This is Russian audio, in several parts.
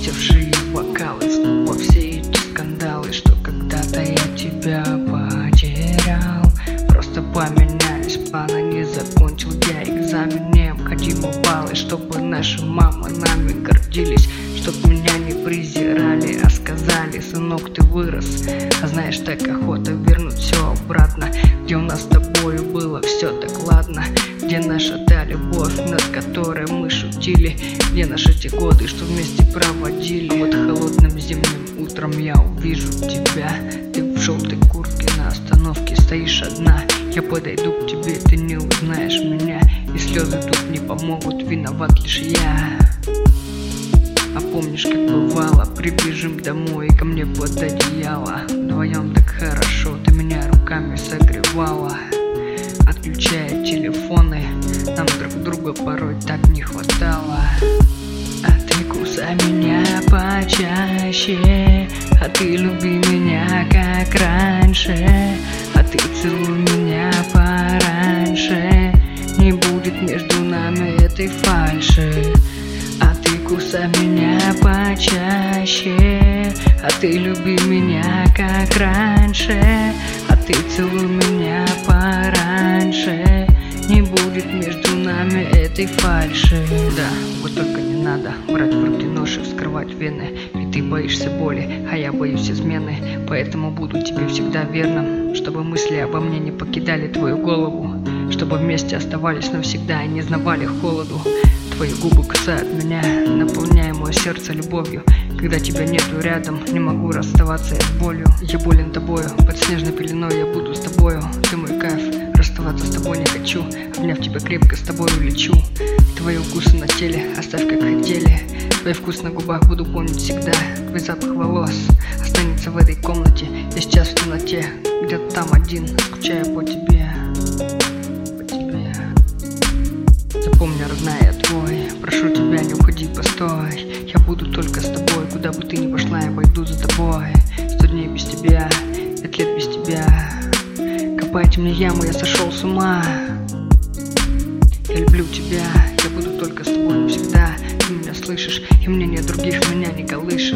опустевшие вокалы, снова все эти скандалы, что когда-то я тебя потерял. Просто поменялись планы, не закончил я экзамен, необходимы баллы, чтобы наши мамы нами гордились, чтоб меня не презирали, а сказали: сынок, ты вырос. А знаешь, так охота вернуть все обратно, где у нас с тобою было все так ладно, где наша та любовь, над которой мы шутили, где наши те годы, что вместе проводили. Вот холодным зимним утром я увижу тебя, ты в желтой куртке на остановке стоишь одна. Я подойду к тебе, ты не узнаешь меня, и слезы тут не помогут, виноват лишь я. А помнишь, как бывало, прибежим домой ко мне под одеяло, вдвоем так хорошо, ты меня руками согревала. Отключая телефоны, нам друг друга порой так не хватало. А ты кусай меня почаще, а ты люби меня как раньше, а ты целуй меня пораньше, не будет между нами этой фальши. А ты кусай меня почаще, а ты люби меня как раньше, а ты целуй меня пораньше, не будет между нами этой фальши. Да, вот только не надо брать в руки нож и вскрывать вены, ведь ты боишься боли, а я боюсь измены. Поэтому буду тебе всегда верным, чтобы мысли обо мне не покидали твою голову, чтобы вместе оставались навсегда и не знавали холоду. Твои губы кусают меня, наполняя мое сердце любовью. Когда тебя нету рядом, не могу расставаться я с болью. Я болен тобою, под снежной пеленой я буду с тобою. Ты мой кайф, расставаться с тобой не хочу. Обняв тебя крепко, с тобой улечу. Твои укусы на теле оставь как хотели, твой вкус на губах буду помнить всегда. Твой запах волос останется в этой комнате. Я сейчас в темноте, где-то там один, скучаю по тебе. Запомни, родная, я твой, прошу тебя, не уходи, постой. Я буду только с тобой, куда бы ты ни пошла, я пойду за тобой. 100 дней без тебя, 5 лет без тебя. Копайте мне яму, я сошел с ума. Я люблю тебя, я буду только с тобой навсегда. Ты меня слышишь, и мнение других меня не колышет.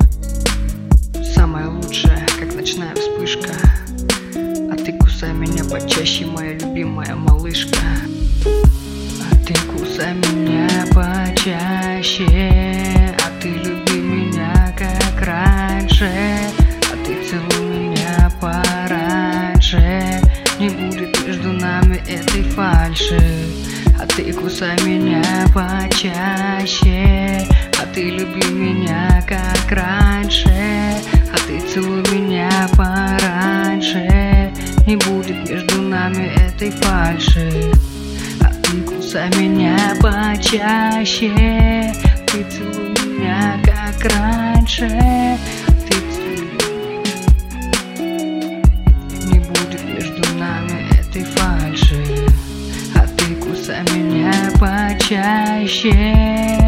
Самое лучшее, как ночная вспышка. А ты кусай меня почаще, моя любимая малышка. Ты кусай меня почаще, а ты люби меня как раньше, а ты целуй меня пораньше, не будет между нами этой фальши. А ты кусай меня почаще, а ты люби меня как раньше, а ты целуй меня пораньше, не будет между нами этой фальши. Ты кусай меня почаще, ты целуй меня как раньше, ты целуй, не будет между нами этой фальши. А ты кусай меня почаще.